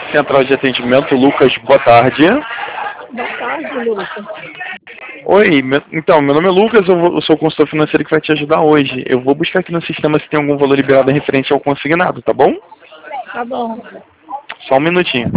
Central de atendimento, Lucas, boa tarde. Boa tarde, Lucas. Oi, então, meu nome é Lucas, eu sou o consultor financeiro que vai te ajudar hoje. Eu vou buscar aqui no sistema se tem algum valor liberado referente ao consignado, tá bom? Tá bom. Só um minutinho.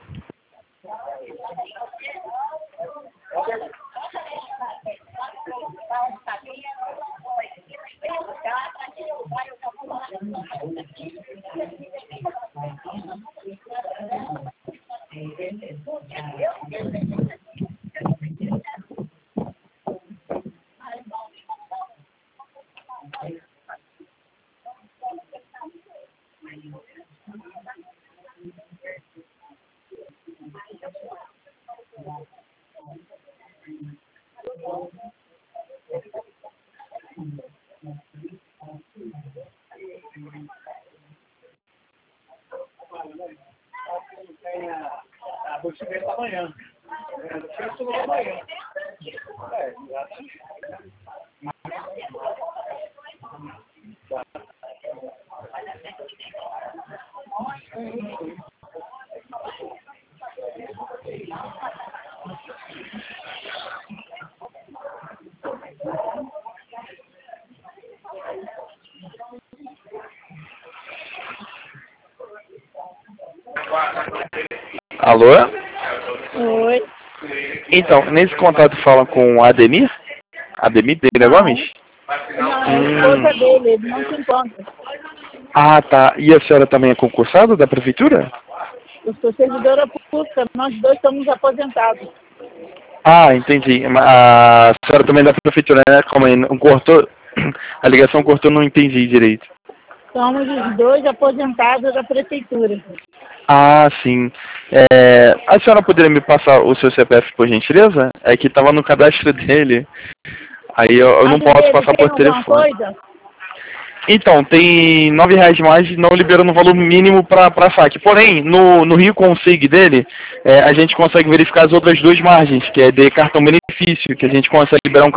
Alô? Oi. Então, nesse contato fala com a Ademir? Ademir Pereira Gomes? Não, é a esposa dele, ele não se encontra. Ah, tá. E a senhora também é concursada da prefeitura? Eu sou servidora pública, nós dois estamos aposentados. Ah, entendi. A senhora também é da prefeitura, né? Como aí, não cortou? A ligação cortou, não entendi direito. Somos os dois aposentados da prefeitura. Ah, sim. A senhora poderia me passar o seu CPF, por gentileza? É que estava no cadastro dele. Aí eu não posso passar Tem por alguma telefone. coisa? Então, tem R$ 9 mais, não liberando o valor mínimo para saque. Porém, no Rio Consig dele, a gente consegue verificar as outras duas margens, que é de cartão benefício, que a gente consegue liberar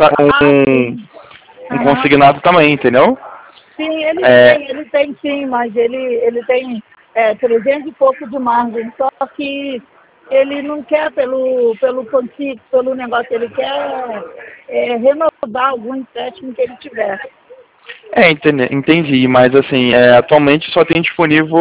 um consignado também, entendeu? Sim, ele tem sim, mas ele tem 300 e pouco de margem, só que ele não quer pelo consigo, pelo negócio, ele quer renovar algum empréstimo que ele tiver. Entendi, mas assim, atualmente só tem disponível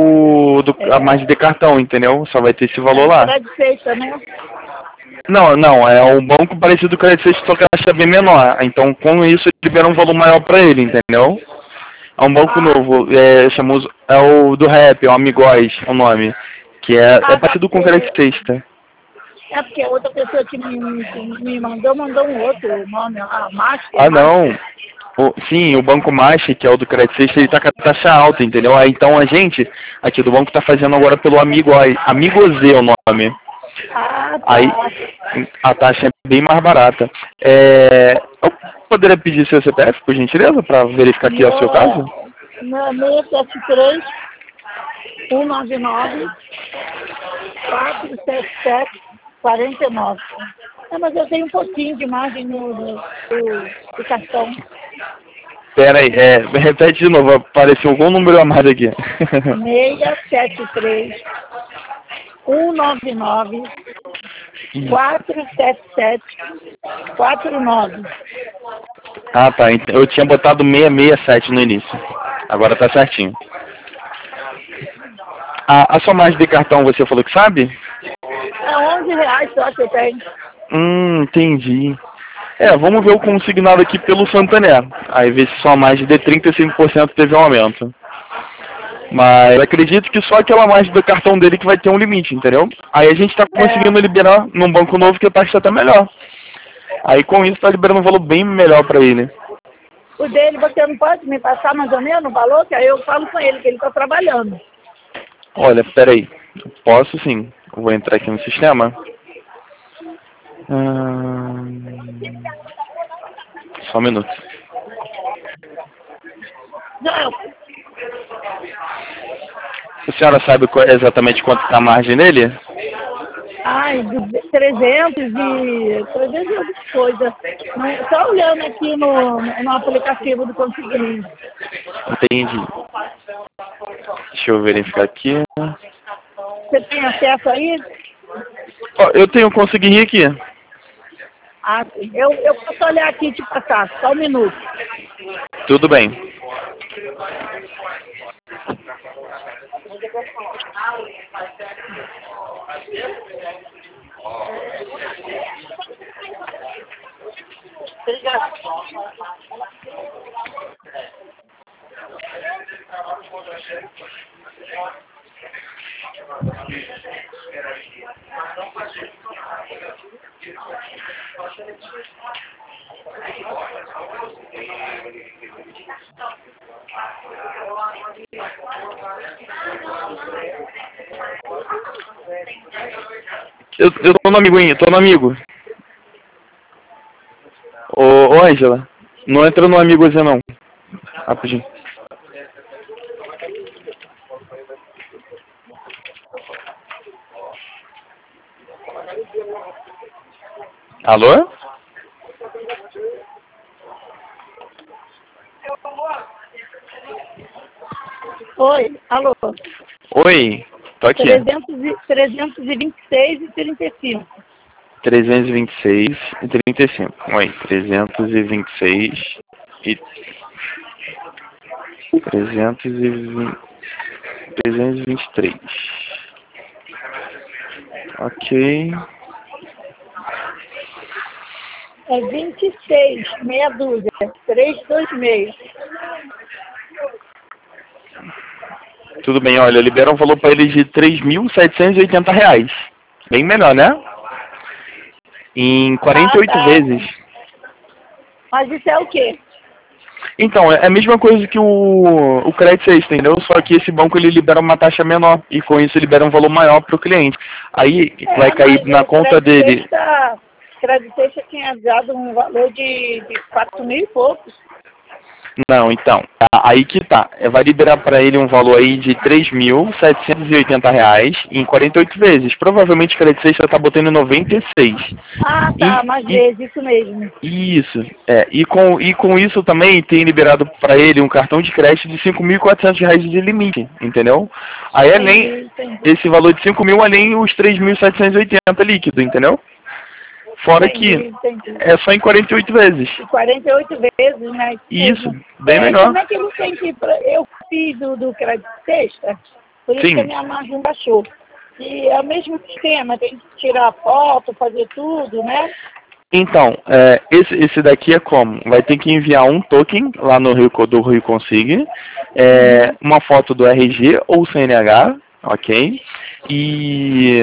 a margem de cartão, entendeu? Só vai ter esse valor lá. Crédito feita, né? Não, é um banco parecido com o Credit Suisse, só que a taxa é bem menor. Então, com isso, ele libera um valor maior para ele, entendeu? É um banco novo, é o do Rap, é o Amigóis, é o nome, que é parecido com o Credit Suisse, tá? É porque a outra pessoa que me mandou um outro nome, a Master. Ah, não. Sim, o Banco Master, que é o do Credit Suisse, ele tá com a taxa alta, entendeu? Aí, então a gente, aqui do banco, tá fazendo agora pelo Amigóis, Amigosê é o nome. Ah, tá. Aí a taxa é bem mais barata. Eu poderia pedir seu CPF, por gentileza, para verificar aqui o seu caso? Meu 673 199 477 49. Mas eu tenho um pouquinho de margem no cartão. Pera aí, repete de novo, apareceu algum número a mais aqui. 673 199 477 49. Ah, tá. Eu tinha botado 667 no início. Agora tá certinho. A sua margem de cartão você falou que sabe? É R$11 só que eu tenho. Entendi. Vamos ver o consignado aqui pelo Santander. Aí ver se sua margem de 35% teve um aumento. Mas acredito que só aquela margem do cartão dele que vai ter um limite, entendeu? Aí a gente tá conseguindo liberar num banco novo que a taxa tá melhor. Aí com isso tá liberando um valor bem melhor para ele. O dele, você não pode me passar mais ou menos o valor? Que aí eu falo com ele, que ele está trabalhando. Olha, peraí. Posso sim. Eu vou entrar aqui no sistema. Só um minuto. Não. A senhora sabe exatamente quanto está a margem nele? Ai, 300 e alguma coisa. Só olhando aqui no aplicativo do Consignado. Entendi. Deixa eu verificar aqui. Você tem acesso aí? Ó, eu tenho, consegui ir aqui. Ah, sim. Eu posso olhar aqui e te passar, só um minuto. Tudo bem. Eu tô no amiguinho, tô no amigo. Ô, Ângela, não entra no amigo você não. Rapidinho. Alô? Oi, alô. Oi, tô aqui. 326 e 35. 326 e 35. Oi, 326 e 323. Ok. É 26, meia dúzia. 326. Tudo bem, olha, libera um valor para ele de R$ 3.780. Bem melhor, né? Em 48 tá. vezes. Mas isso é o quê? Então, é a mesma coisa que o Credit Sexta, entendeu? Só que esse banco ele libera uma taxa menor e com isso libera um valor maior para o cliente. Aí vai cair na conta dele. Credit Sexta tinha dado um valor de 4 mil e poucos. Não, então, aí que tá. Vai liberar para ele um valor aí de R$ 3.780 em 48 vezes. Provavelmente o Credit Sexta tá botando 96. Ah, tá, mais vezes, isso mesmo. Isso, e com isso também tem liberado para ele um cartão de crédito de R$ 5.400 de limite, entendeu? Aí além, esse valor de 5 mil, além os 3.780 líquido, entendeu? Fora que é só em 48 vezes. 48 vezes, né? Isso, bem melhor. Como é que não tem que... Eu fiz do Credit Sexta, por isso que a minha margem baixou. E é o mesmo esquema, tem que tirar foto, fazer tudo, né? Então, esse daqui é como? Vai ter que enviar um token lá no do Rio Consig, uma foto do RG ou CNH, ok? E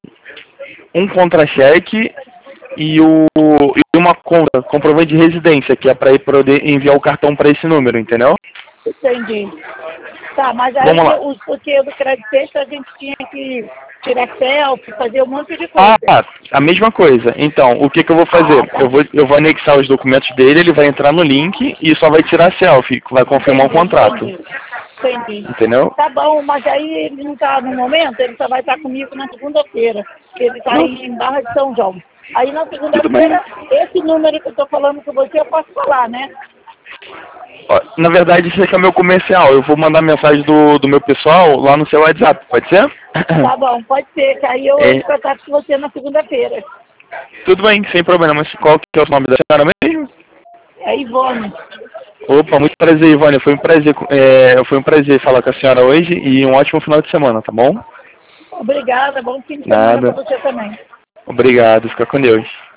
um contra-cheque e uma comprovante de residência, que é para ele poder enviar o cartão para esse número, entendeu? Entendi. Tá, mas aí porque do Credit Sexta a gente tinha que tirar selfie, fazer um monte de coisa. A mesma coisa. Então, o que eu vou fazer? Tá. Eu vou anexar os documentos dele, ele vai entrar no link e só vai tirar selfie, vai confirmar o contrato. Entendi. Entendeu? Tá bom, mas aí ele não tá no momento, ele só vai estar comigo na segunda-feira. Ele tá em Barra de São João. Aí na segunda-feira, esse número que eu tô falando com você, eu posso falar, né? Na verdade, esse aqui é o meu comercial. Eu vou mandar mensagem do meu pessoal lá no seu WhatsApp, pode ser? Tá bom, pode ser, que aí eu entro em contato com você na segunda-feira. Tudo bem, sem problema. Mas qual que é o nome da senhora mesmo? É Ivone. Opa, muito prazer, Ivone. Foi um prazer falar com a senhora hoje e um ótimo final de semana, tá bom? Obrigada, bom fim de semana para você também. Obrigado, fica com Deus.